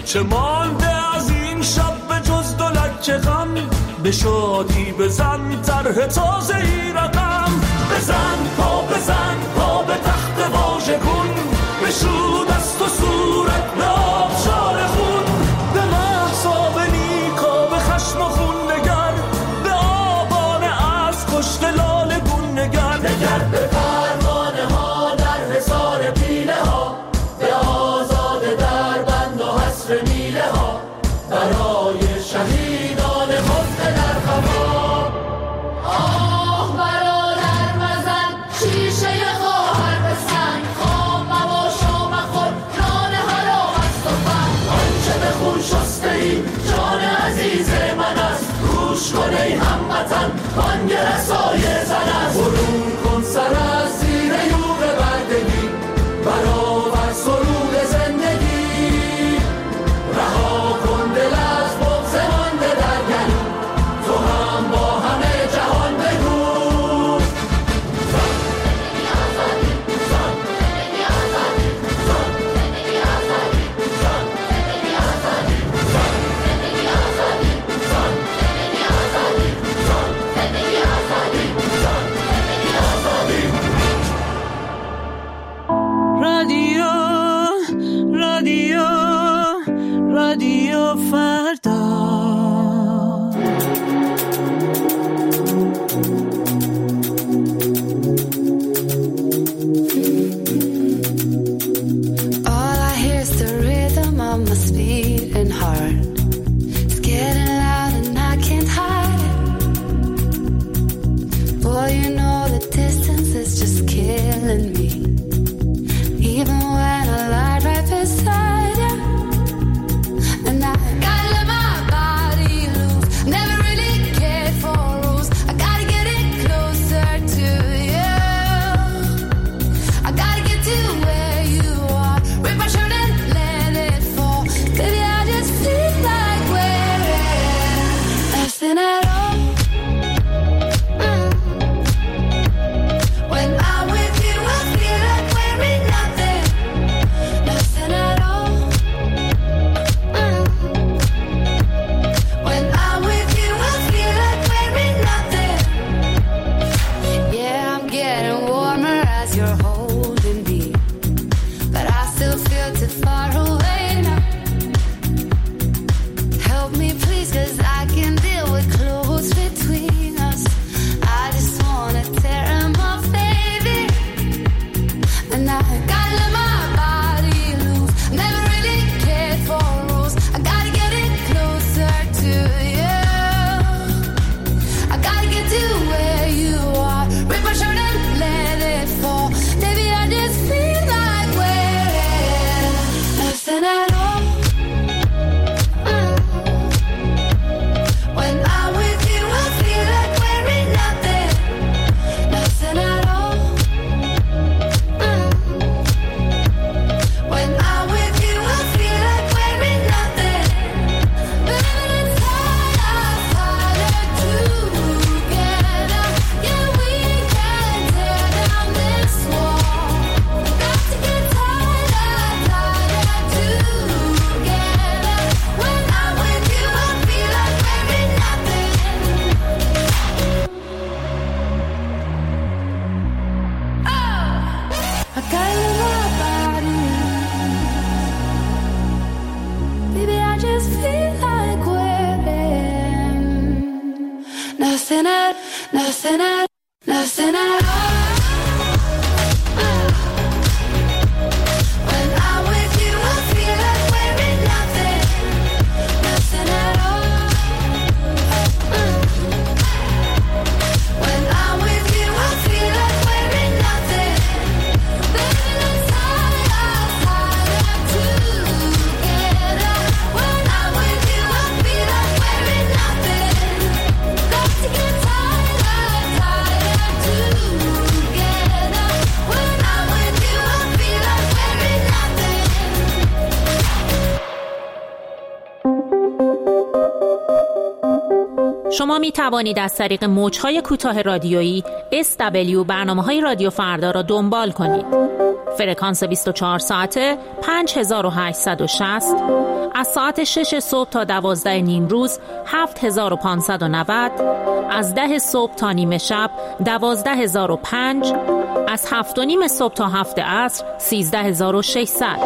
چه مانده از این شب به جز دولک غم؟ به شادی بزن طرح تازه ای رقم، بزن پا به تخت واژه کن، بشو دست و صورت به آبشار خون، به محضا به نیکا به خشم و خون نگر، به آبانه از کشت لال گون نگر، نگر به پروانه ها در حصار پیله ها، به آزاده در بند و حصر میله ها، برای شهیدان خفته در خفا. آه برادر مزن شیشه خواهر به سنگ، خام مباش و مخور نان حرام است و فن، آنچه به خون شسته ای جان عزیز من است، گوش کن ای هموطن بانگ رسای زن است، برون کن سر از زیر یوغ بردگی، برآور سرود زندگی، رها کن دل از بغض مانده در گلو، تو هم با همه جهان بگو زن زندگی آزادی، زن زندگی آزادی، زن زندگی آزادی، زن زندگی آزادی، زن زندگی آزادی، زن زندگی آزادی، زن زندگی آزادی، زن زندگی آزادی. رادیو رادیو رادیو فردا. All I hear is the rhythm of my beating heart. It's getting loud and I can't hide it. Boy, you know the distance is just killing me. Even when I lie right beside you, and I gotta let my body loose. Never really cared for rules. I gotta get it closer to you. I gotta get to where you are. Rip my shirt and let it fall. Baby, I just feel like wearing nothing at all. When I'm with you, I feel like wearing nothing. Nothing at all. When I'm with you, I feel like wearing nothing. Yeah, I'm getting warmer as you're holding me, but I still feel too far away now. Help me please, 'cause I can deal with clothes between us. I just wanna tear them off, baby. And I gotta let my body loose. Never really cared for rules. I gotta get it closer to you. I gotta get to where you are. Rip my shirt and let it fall. Baby, I just feel like wearing nothing at all. When I'm with you, I feel like wearing nothing. Nothing at all. When I'm with you, I feel like wearing nothing. Living inside us, harder together. Yeah, we can tear down this wall. Got to get tighter together. When I'm with you, I feel like wearing nothing. I gotta let my body loose. Baby, I just feel like wearing nothing at all. When I'm with you, I feel like wearing nothing. Nothing at all. When I'm with you, I feel like wearing nothing. Baby, let's tie us harder together. When I'm with you, I feel like wearing nothing. Got to get tighter together. شما می توانید از طریق موج‌های کوتاه رادیویی SW برنامه‌های رادیو فردا را دنبال کنید. فرکانس 24 ساعته 5860، از ساعت 6 صبح تا 12 نیم روز 7590، از 10 صبح تا نیمه شب 12005، از 7 و نیم صبح تا 7 عصر 13600.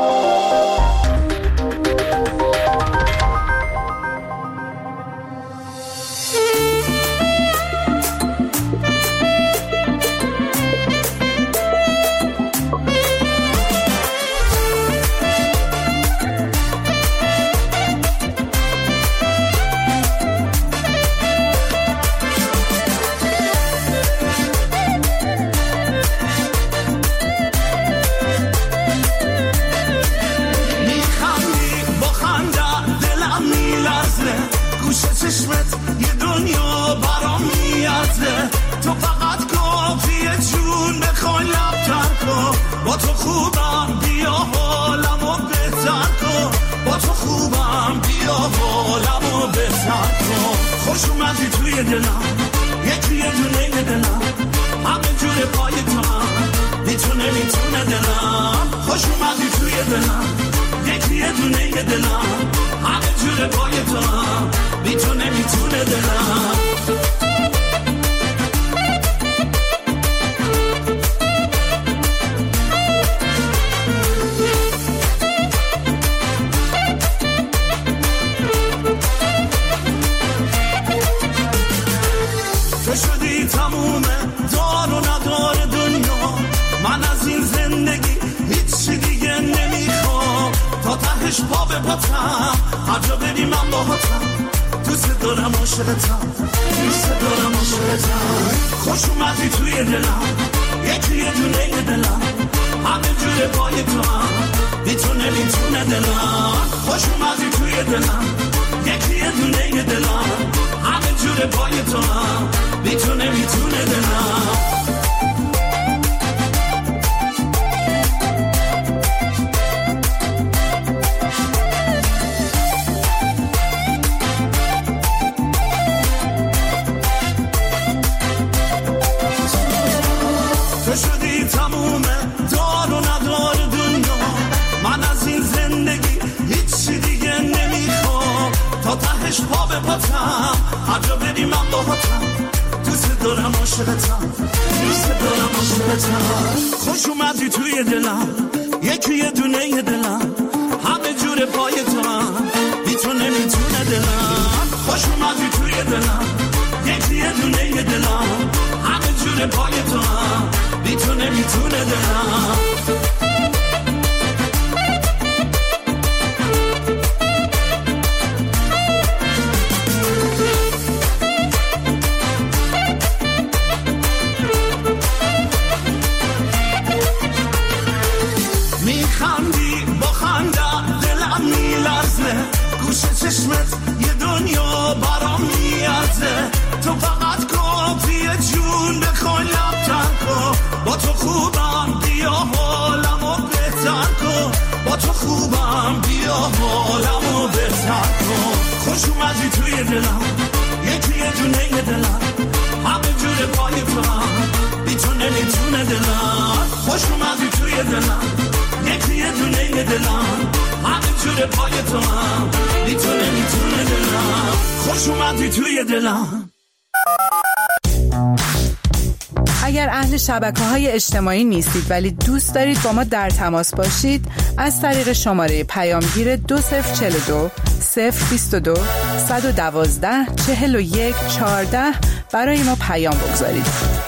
خوش اومدی توی دلم، یکی دونه دلم، همه جور پای تو هم میتونه دلم. خوش اومدی توی دلم، یکی دونه دلم، همه جور پای تو هم میتونه دلم. تو شدی تموم دار و ندار دنیا، من از این زندگی هیچی دیگه نمیخوام. تا تهش پا به پاتم، هر جا بری من باهاتم. دوست دارم عاشقتم، دوست دارم عاشقتم. خوش اومدی توی دلم، یکی دونه دلم، همه جور پای تو هم میتونه دلم. خوش اومدی توی دلم، یکی دونه دلم، همه جور پای تو هم میتونه دلم. تو شدی تموم دار و ندار دنیا، من از این زندگی هیچی دیگه نمیخوام. تا تهش پا به پاتم، هر جا بری من باهاتم. دوست دارم عاشقتم، دوست دارم عاشقتم. خوش اومدی توی دلم، یکی دونه دلم، همه جور پای تو هم میتونه دلم. خوش اومدی توی دلم، یکی دونه دلم، همه جور پای تو هم میتونه دلم. میخندی با خنده دلم میلرزه، گوشه چشمت یه دنیا برام میارزه. تو فقط کافیه جون بخوای لب‌تر کن، با تو خوبم بیا حالمو بهتر کن. با تو خوبم بیا حالمو بهتر کن. خوش اومدی توی دلم، یکی دونه دلم، همه جور پای تو هم میتونه دلم. خوش اومدی توی دلم، یکی دونه دلم، همه جور پای تو هم میتونه دلم. خوش اومدی توی دلم. اگر اهل شبکه‌های اجتماعی نیستید ولی دوست دارید با ما در تماس باشید، از طریق شماره پیامگیر 2042 022 112 41 14 برای ما پیام بگذارید.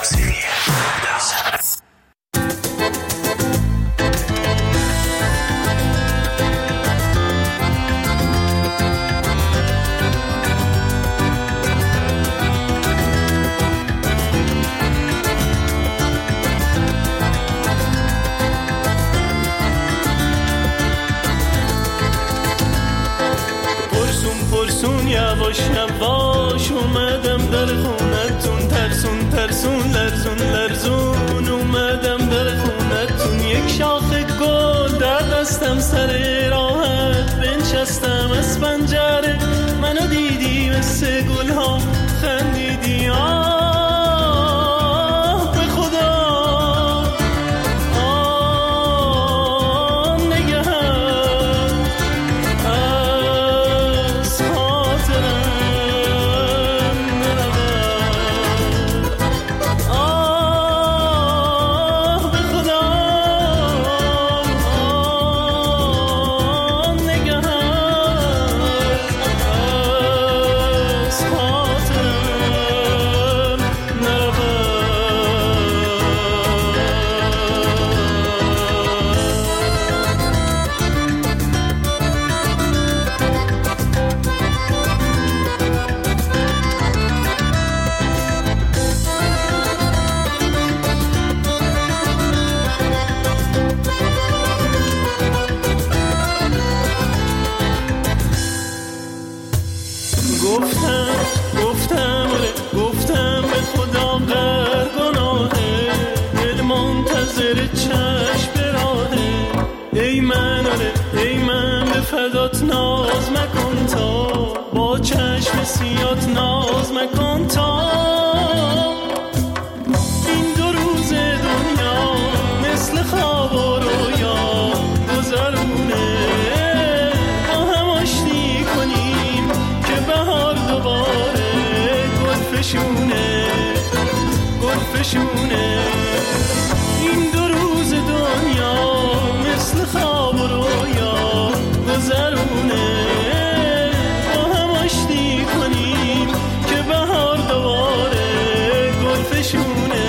یواش یواش اومدم در خونتون، ترسون لرزون اومدم در خونتون. یک شاخه گل در دستم سر راحت بنشستم از پنجره، منو دیدی مثل گل ها خندیدی آه به خدا آه نگه از خاطرم نرود آه به خدا آه نگه از خاطرم نرود گفتم به خدا غر گناهه دل منتظر چشم راهه ای من به فدات ناز مکن تا با چشم سیات ناز مکن تا این دو روز دنیا مثل خواب و رویا گذرونه با هم آشتی کنیم که بهار دوباره گلفشونه این دو روز دنیا مثل خواب و رویا گذرونه با هم آشتی کنیم که بهار دوباره گلفشونه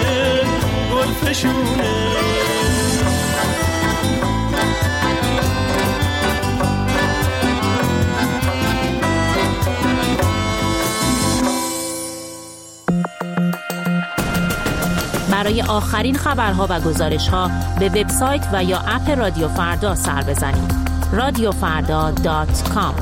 برای آخرین خبرها و گزارش‌ها به وبسایت و یا اپ رادیو فردا سر بزنید. radiofrda.com.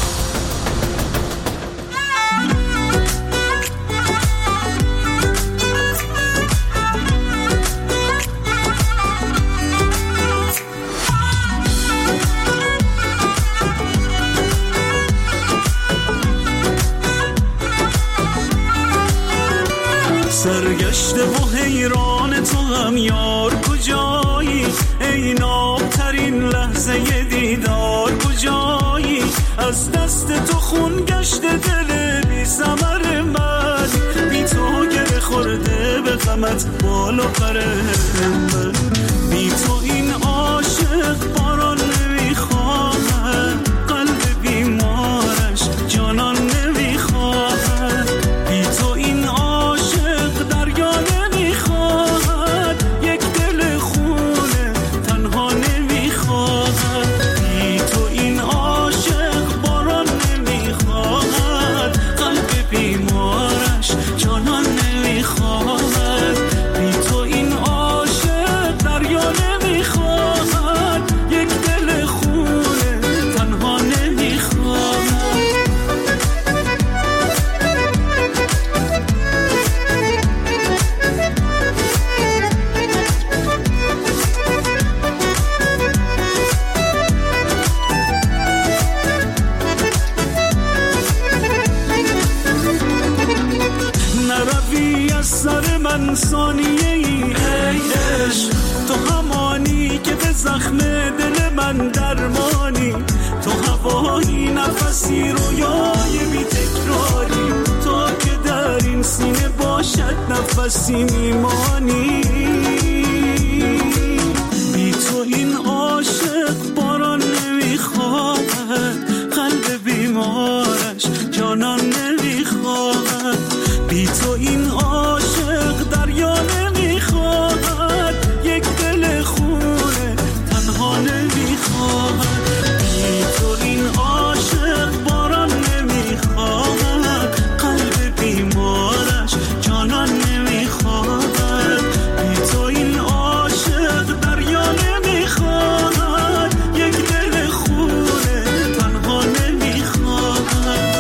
سرگشته و حیران تو هم یار کجایی ای نابترین لحظه دیدار کجایی از دست تو خون گشته دل بی ثمر من بی تو گره خورده به غمت بال و پر من بی تو این عاشق باران نمیخواهد قلب بیمارش جانان نمیخواهد بی تو این ثانیه ای عشق تو همانی که به زخم دل من درمانی تو هوایی نفسی رویای بی تکراری تو که در این سینه باشد نفسی میمانی بی تو این عاشق باران نمیخواهد قلب بیمارش جانان نمیخواهد بی تو این عاشق دریا نمیخواهد یک دل خونه تنها نمیخواهد بی تو این عاشق باران نمیخواهد قلب بیمارش جانان نمیخواهد بی تو این عاشق دریا نمیخواهد یک دل خونه تنها نمیخواهد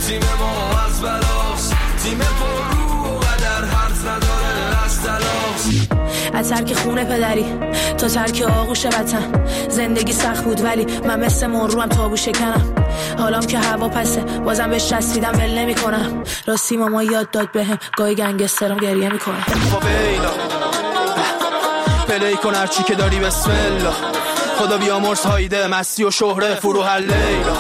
تیم ما از بلاست، تیم پر رو قدر حرف نداره از تلاست. از ترک خونه پدری تا ترک آغوش وطن، زندگی سخت بود ولی من مثل مرو هم تابو شکنم. حالام که هوا پسه بازم بهش چسبیدم ول نمی کنم. راستی ماما یاد داد بهم گاهی گنگسترم گریه میکنه. فاویلا پلی کن هرچی که داری بسم الله، خدا بیامرز هایده مستی و شهره فرو هر لیلا.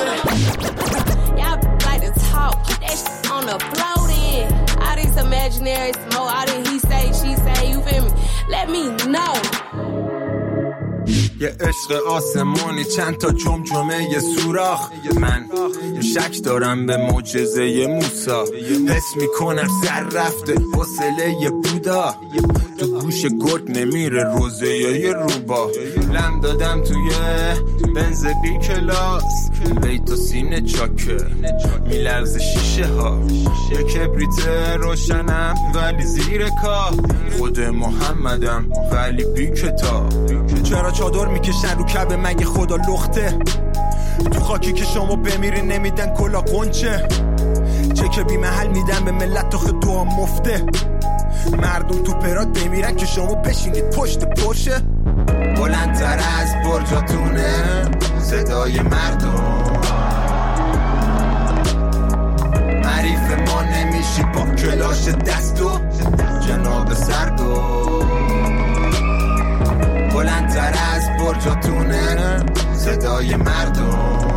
یه عشق آسمانی چند تا جمجمه یه سوراخ، من شک دارم به معجزه موسی. حس میکنم سر رفته حوصله یه بودا، تو گوش گرگ نمیره روزه یه روبا. لم دادم توی بنز بی کلاس، بیت و سینه چاکه میلرز شیشه ها. یه کبریت روشنم ولی زیر کاه، خود محمدم ولی بی کتاب. چرا چادر میکشن رو کعبه مگه خدا لخته؟ تو خاکی که شما بمیرین نمیدن کلا قنچه. چک بی محل میدن به ملت تا دعا مفته. مردم تو پرات بمیرن که شما بشینید پشت پرشه. بلندتر از برجاتونه صدای مردم، حریف ما نمیشی با کلاش دستو جناب سردو. بلندتر از برجاتونه صدای مردم،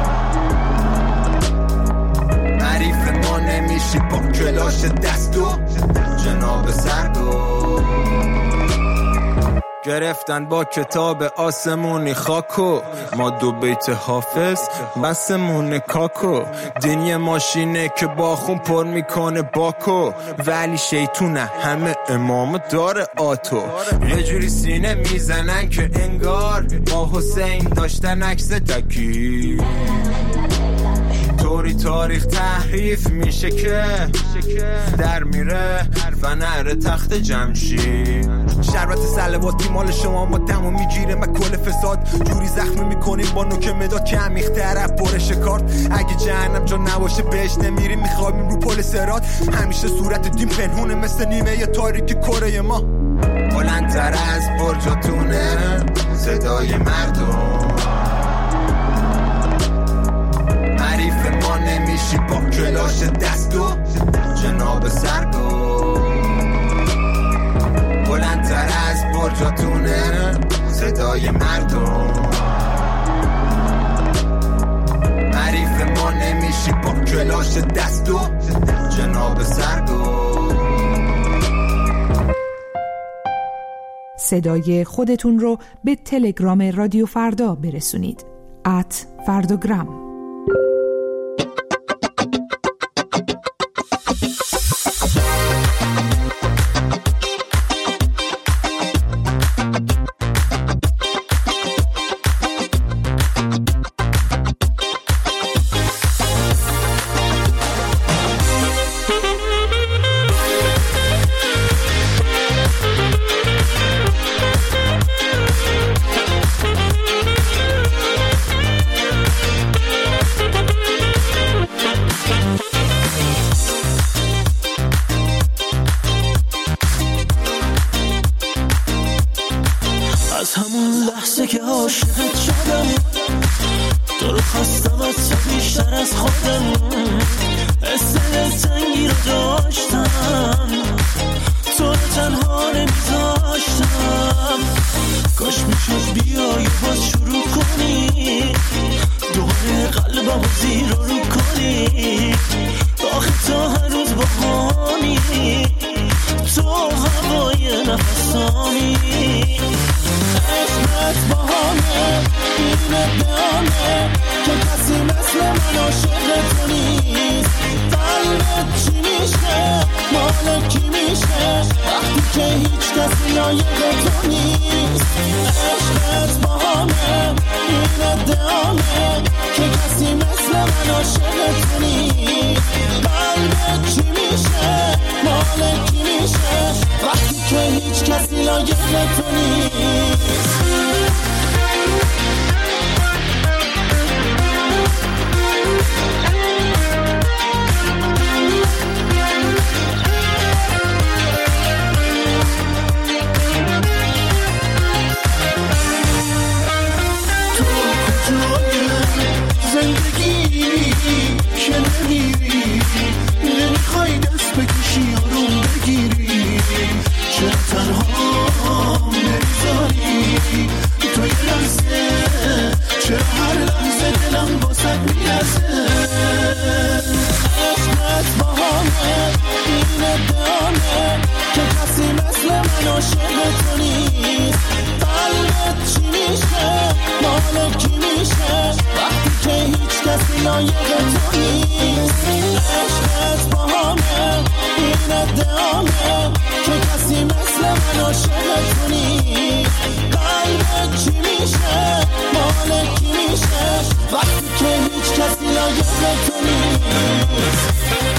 حریف ما نمیشی با کلاش دستو جناب سردو. گرفتن با کتاب آسمونی خاکو، ما دو بیت حافظ بسمون کاکو. دینی ماشینه که با خون پر میکنه باکو، ولی شیطونه همه امام داره آتو. یه جوری سینه میزنن که انگار با حسین داشتن عکس تکی. طوری تاریخ تحریف میشه که در میره فنر تخت جمشید. شربت سلواتی مال شما ما دمو میگیره من کل فساد. جوری زخمی میکنیم با نوک مداد که عمیق‌تر از برش کارت. اگه جهنم جا نباشه بهش نمیریم، میخوابیم رو پل صراط. همیشه صورت دیم پنهونه مثل نیمه تاریک کره ما. بلندتر از برجاتونه صدای مردم، حریف ما نمیشی با کلاش دستو جناب سردو. بلندتر از برجاتونه صدای مردم، حریف ما نمیشی با کلاش دستو جناب سردو. صدای خودتون رو به تلگرام رادیو فردا برسونید @فرداگرام. نیست. عشقت با همه این ادعامه که کسی مثل من عاشق تو نیست. قلبت چی میشه مال کی میشه وقتی که هیچ کسی لایق تو نیست.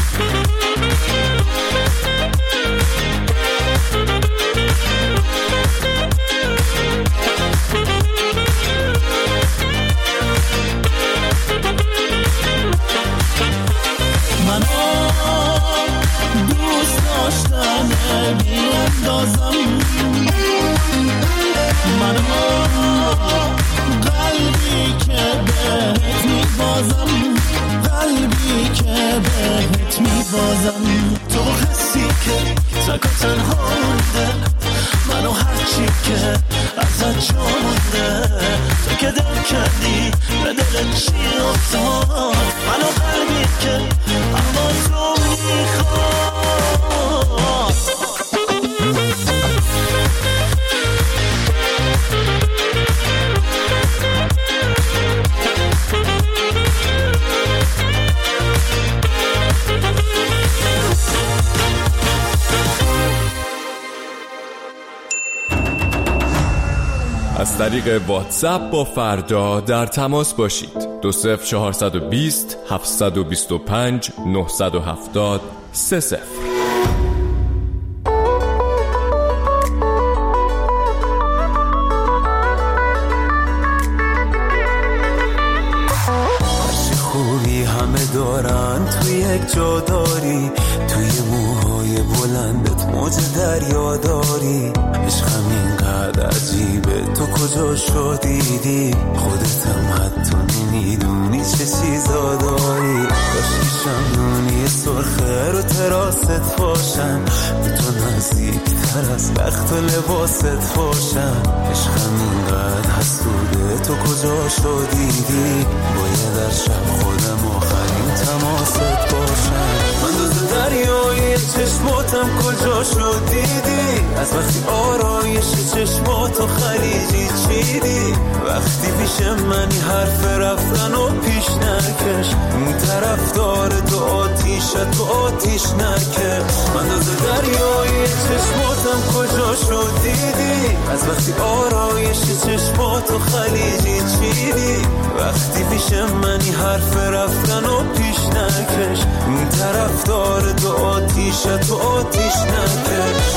دوست داشتن بیاندازم منو قلبی که بهت میبازم قلبی که بهت میبازم تو حسی که تک و تنها مونده منو هرچی که ازت جانده تو که دل کردی به دل چی افتاد منو قلبی که اما تو میخواد. از طریق واتساپ با فردا در تماس باشید. 20420 725 970 30. خوبی همه دارن توی یک جا داری توی موهای بلندت موج دریا داری عشقم اینقدر عجیبه تو کجا شدیدی خودتم حتی نمیدونی چه چیزا داری کاشکی شمدونی سرخه رو تراست باشم به تو نزدیک تر از بخت و لباست باشم عشقم اینقدر حسوده تو کجا شدیدی باید در شب خودم آخرین تماست باشم من دوز دریای چشماتم کجا شد دیدی از وقتی آرایش چشماتو خلیجی چیدی وقتی پیش منی حرف رفتن و پیش نکش اون طرف داره تو آتیش نکش من دوز دریای چشماتم کجا شد دیدی از وقتی آرایش چشماتو خلیجی چیدی وقتی پیش منی حرف رفتن و پیش نکش اون طرف داره تو آتیش نکش.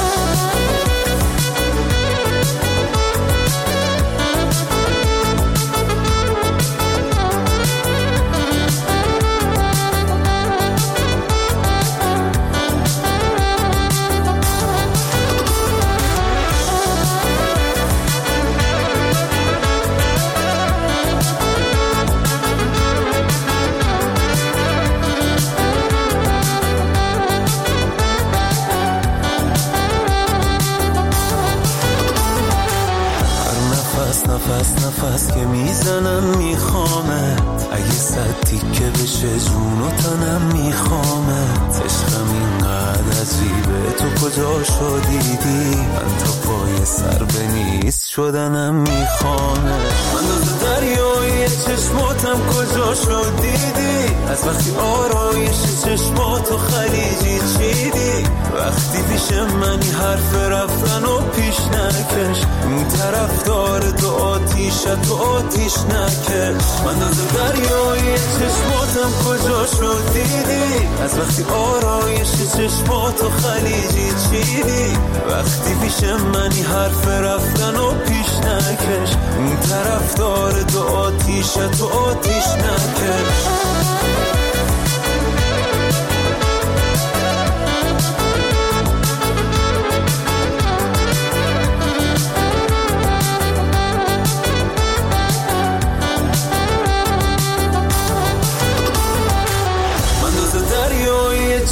نفس که میزنم میخوامت اگه صد تیکه بشه جون و تنم میخوامت عشقم اینقدر عجیبه تو کجا شدیدی من تا پای سر به نیست شدنم میخوامت من دوز دریای چشماتم کجا شدیدی از وقتی آرایش چشماتو خلیجی چیدی وقتی پیش منی حرف رفتن و پیش نکش اون طرف داره تو آتیش نکش من دوز دریای چشماتم کجا شد دیدی از وقتی آرایش چشماتو خلیجی چیدی وقتی پیش منی حرف رفتن و پیش نکش اون طرف داره تو آتیش نکش.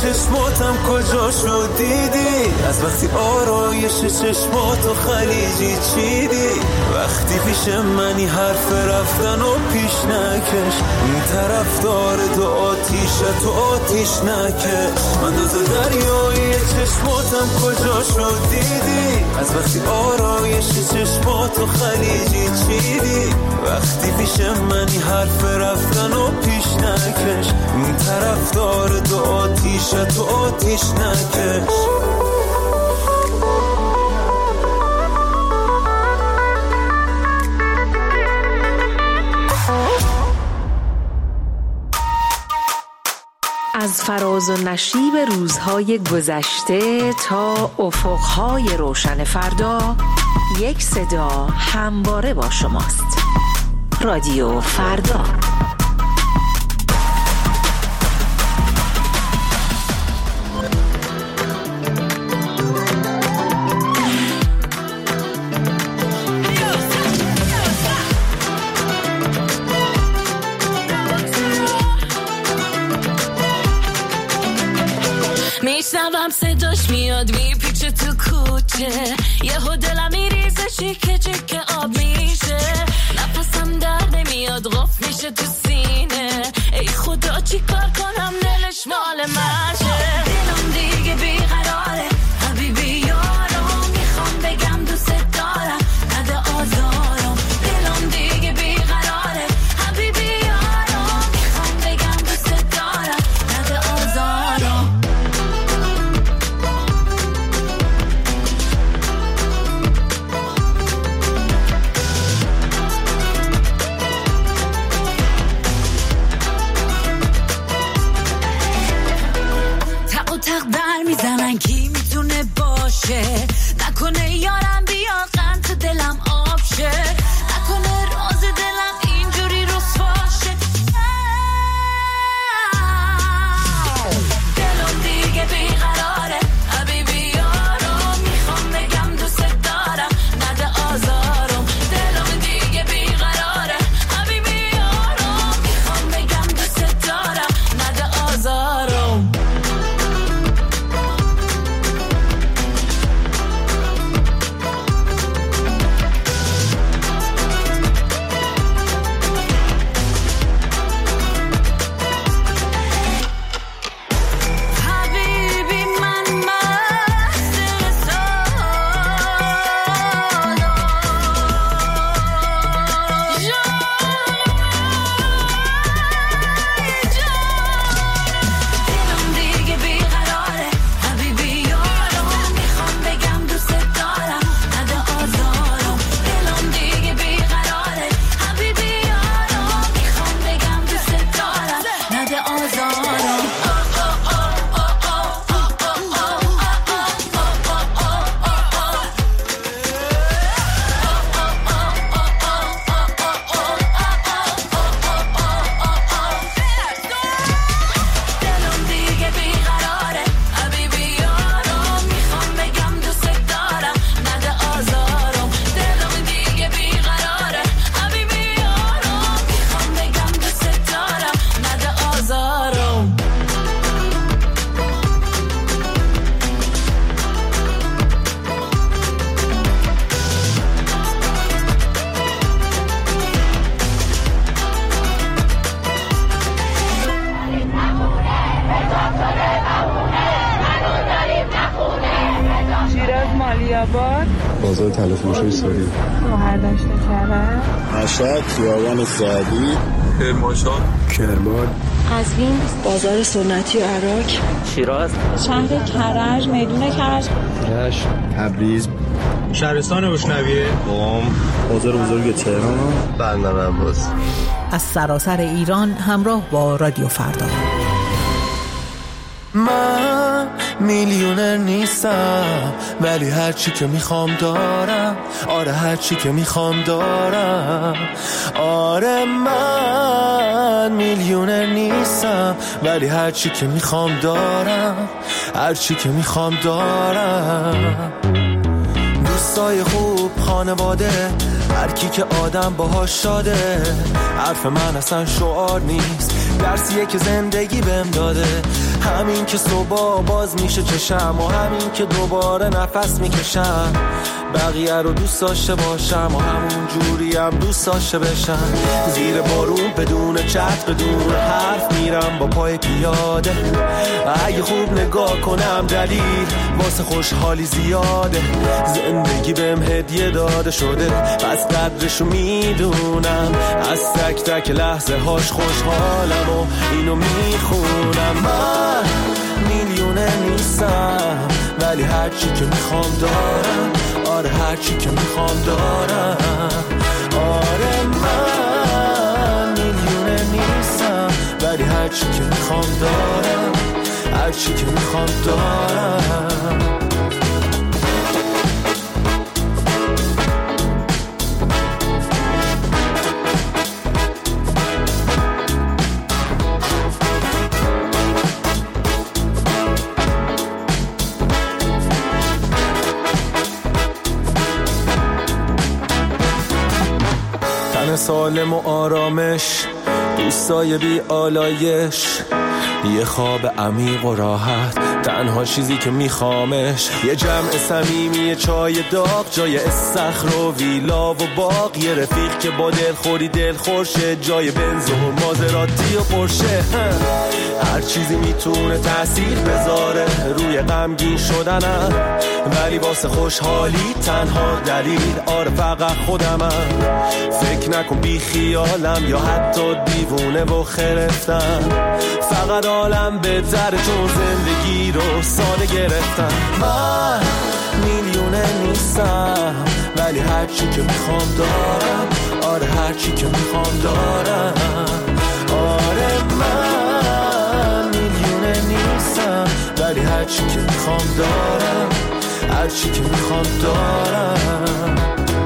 چشماتم کجا شد دیدی؟ از وقتی آرایش چشماتو خلیجی چیدی؟ وقتی پیش منی حرف رفتن و پیش نکش، این طرفدار دو آتیشه تو آتیش نکش. من دوتا دریایی چشماتم کجا شد دیدی؟ از وقتی آرایش چشماتو خلیجی چیدی؟ وقتی پیش منی حرف رفتن و پیش نکش، این طرفدار دو آتیشه تو آتیش نکش. از فراز و نشیب روزهای گذشته تا افقهای روشن فردا، یک صدا همواره با شماست. رادیو فردا. میشنوم صداش میاد میپیچه تو کوچه، یهو دلم میریزه شیکه چکه آب میشه، نفسم در نمیاد غف میشه تو سینه، ای خدا چی کار کنم دلش مال منشه. دلم دیگه بیقراره حبیبی یارم، میخوام بگم دوست دارم نده آزارم. دلم دیگه بیقراره حبیبی یارم، میخوام بگم دوست دارم نده آزارم. تق بر میزنن کی میتونه باشه، نکنه یارم بیا غم تو دلم آب شه، نکنه راز دلم اینجوری رسواشه. دلم دیگه بیقراره حبیبی یارم، میخوام بگم دوست دارم نده آزارم. دلم دیگه بیقراره حبیبی یارم، میخوام بگم دوست دارم نده آزارم. بازار تلفروشی سوری، مهردشت کرد، مشهد، خیابان سعدی، کرمانشاه، کرمان، قزوین، بازار سنتی و عراق، شیراز، شهر کرج، میدون کرج، رشت، تبریز، شهرستان روشنویه، قم، بازار بزرگ تهران، بندر عباس. از سراسر ایران همراه با رادیو فردا. من میلیونر نیستم ولی هرچی که میخوام دارم، آره هرچی که میخوام دارم. آره من میلیونر نیستم ولی هرچی که میخوام دارم، هرچی که میخوام دارم. دوستای خوب، خانواده، هر کی که آدم باهاش شاده. حرف من اصلا شعار نیست، درسیه که زندگی بهم داده، همین که صبح باز میشه چشم و همین که دوباره نفس میکشم، بقیه رو دوست داشته باشم و همون جوری هم دوست داشته بشم. زیر بارون بدون چتر بدون حرف میرم با پای پیاده، اگه خوب نگاه کنم دلیل واسه خوشحالی زیاده. زندگی بهم هدیه داده شده پس قدرشو میدونم، از تک تک لحظه هاش خوشحالم و اینو میخونم. من میلیونه نیستم ولی هرچی که میخوام دارم، آره هرچی که میخوام دارم. آره من میلیونه نیستم ولی هرچی که میخوام دارم، هرچی که میخوام دارم. سالم و آرامش، دوستای بی آلایش، یه خواب عمیق و راحت، تنها چیزی که میخوامش یه جمع صمیمی، چای داغ جای استخر و ویلا و باغ، یه رفیق که با دلخوری دلخورشه، جای بنز و مازراتی و پرشه. هر چیزی میتونه تأثیر بذاره روی غمگین شدنم، ولی واسه خوشحالی تنها دلیل آره فقط خودمم. فکر نکن بی خیالم یا حتی دیوونه و خرفتم، فقط عالم بهتره چون زندگی رو ساده گرفتم. من میلیونه نیستم ولی هرچی که میخوام دارم، آره هرچی که میخوام دارم. آره من میلیونه نیستم ولی هرچی که میخوام دارم، هرچی که میخوام دارم.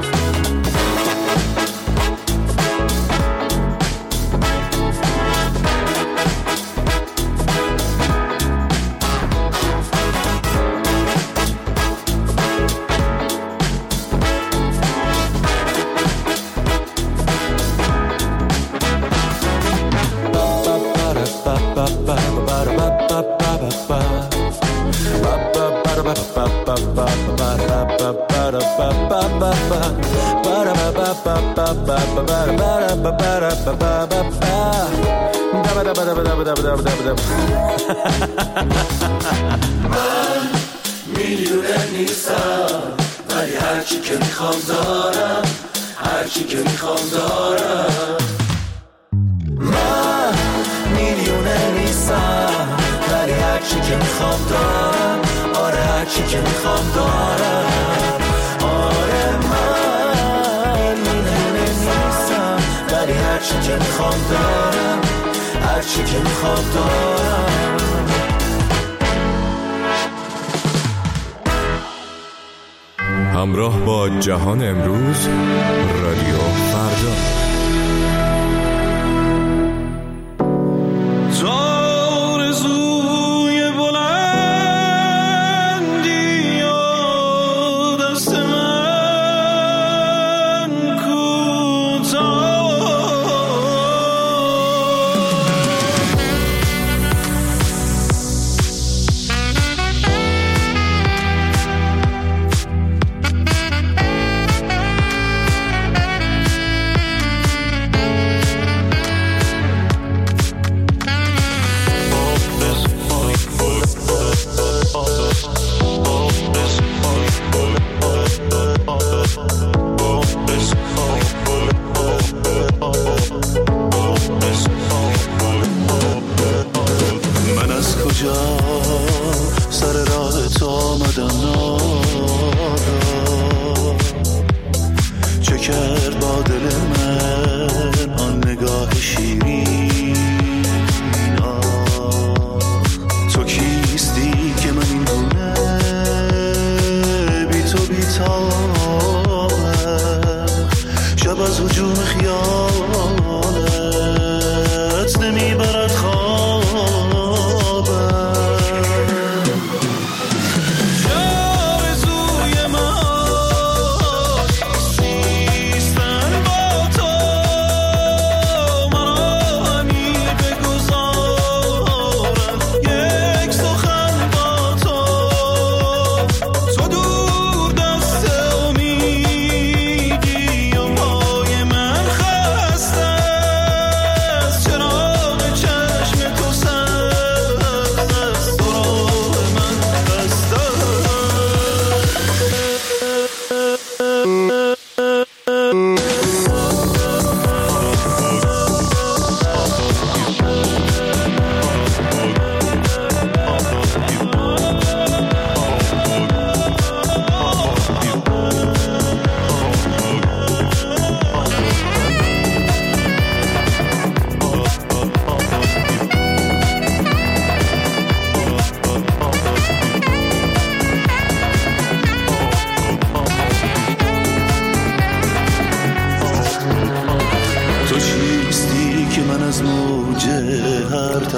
من میلیونه نیستم ولی هرچی که میخوام دارم، هرچی که میخوام دارم. من میلیونه نیستم ولی هرچی که میخوام دارم، آره هرچی که میخوام دارم. آره من میلیونه نیستم ولی هرچی که میخوام دارم، هرچی که میخوام دارم. همراه با جهان امروز، رادیو فردا. خوابم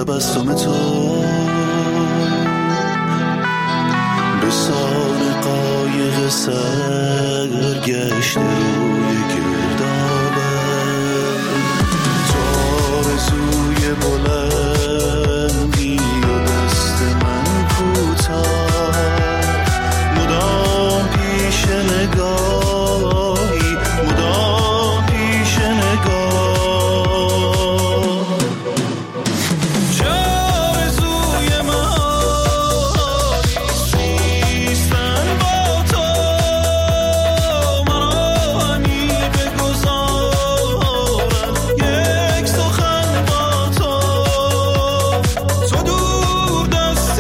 تبسم تو به سان قایق سرگشت روی گردابه تو آرزوی بلندی و دست من کوتاه مدام پیش نگاهی مدام پیش نگاه چه آرزوی من نیستن با تو مرا همی بگذارن یک سخن با تو تو دور دست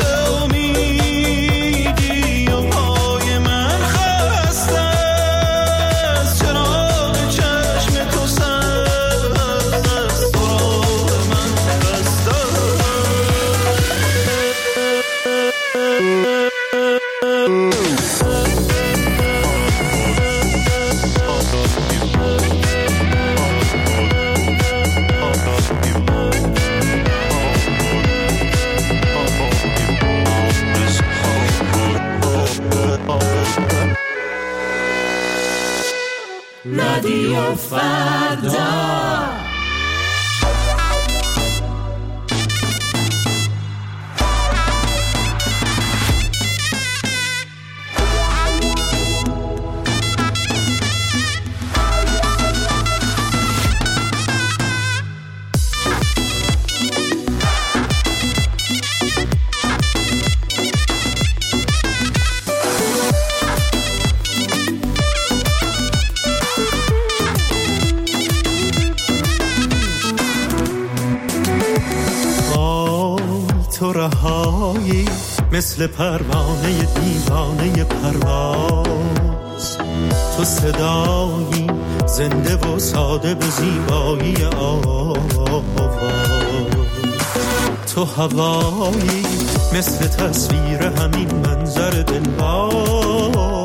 امیدی و پای من خسته است چراغ چشم تو سبز است سراغ من بسته رادیو فردا تو رهایی مثل پروانه دیوانه پرواز تو صدایی زنده و ساده به زیبایی آواز تو هوایی مثل تصویر همین منظر دلباز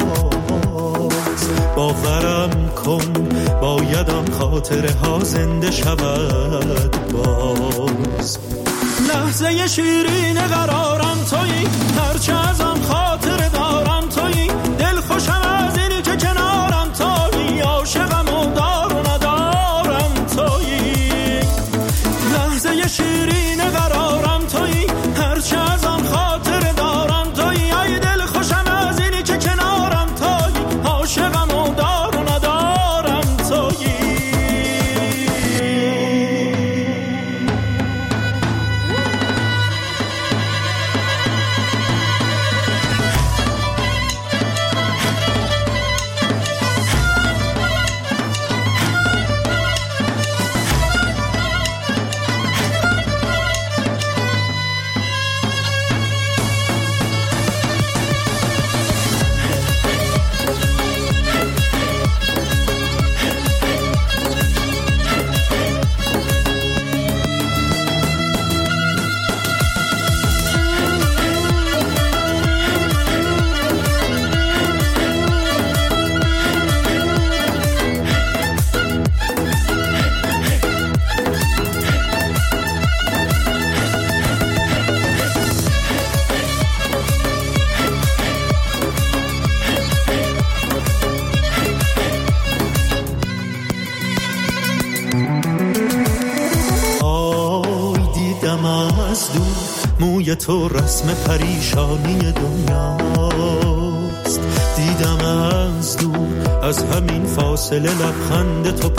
باورم کن باید آن خاطره ها زنده شود باز لحظه شیرین قرارم تویی هرچه از آن خاطر دارم تویی دل خوشم از اینی که کنارم تویی عاشقم و دار و ندارم تویی لحظه شیرین قرارم تویی هرچه از آن خاطر دارم تویی ای دل خوشم از اینی که کنارم تویی عاشقم و دار و ندارم تویی موی تو رسم پریشانی دنیاست دیدم از دور از همین فاصله لبخند تو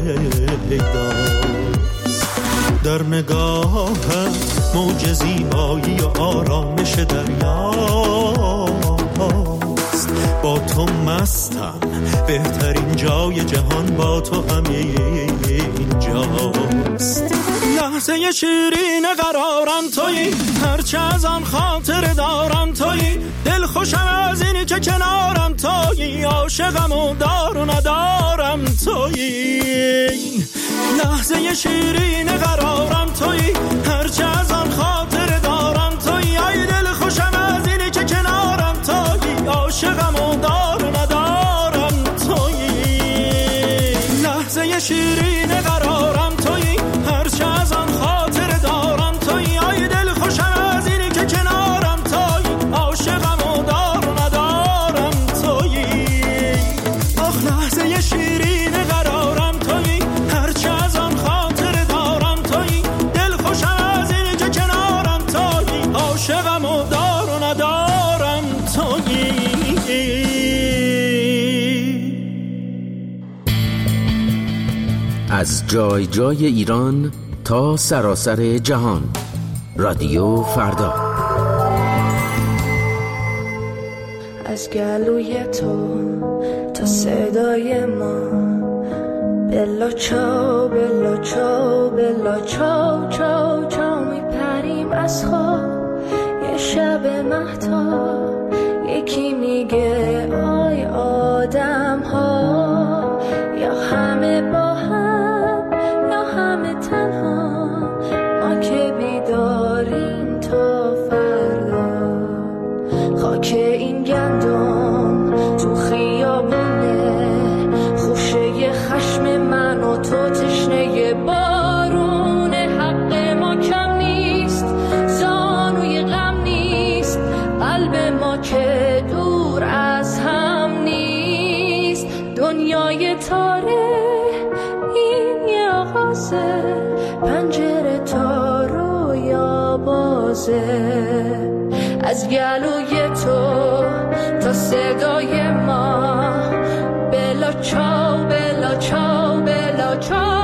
پیداست در نگاهت موج زیبایی و آرامش دریاست با تو مستم بهترین جای جهان با تو همین جاست لحظه شیرین قرارم تویی هرچه از آن خاطر دارم تویی دل خوشم از اینی که کنارم تویی عاشقم و دار و ندارم تویی لحظه شیرین قرارم تویی هرچه از آن خاطر دارم تویی ای دل خوشم از اینی که کنارم تویی عاشقم و دار و ندارم تویی لحظه شیرین قرارم تویی هرچه از آن خاطر دارم تویی ای از جای جای ایران تا سراسر جهان. رادیو فردا. از گلوی تو تا صدای ما، بلا چاو بلا چاو بلا چاو چاو چاو میپریم از خواب یه شب مهتاب. یکی میگه آی آدم ها، یا همه با هم یا همه تنها، ما که بیداریم تا فردا. خاک این گندم تو خیابونه، خوشه خشم من و تو تشنه بارونه. حق ما کم نیست، زانوی غم نیست، قلب ما که دور از هم نیست. دنیای تاره این یه آغازه، پنجره تا رویا بازه. از گلوی تو تا صدای ما، بلا چاو بلا چاو بلا چاو.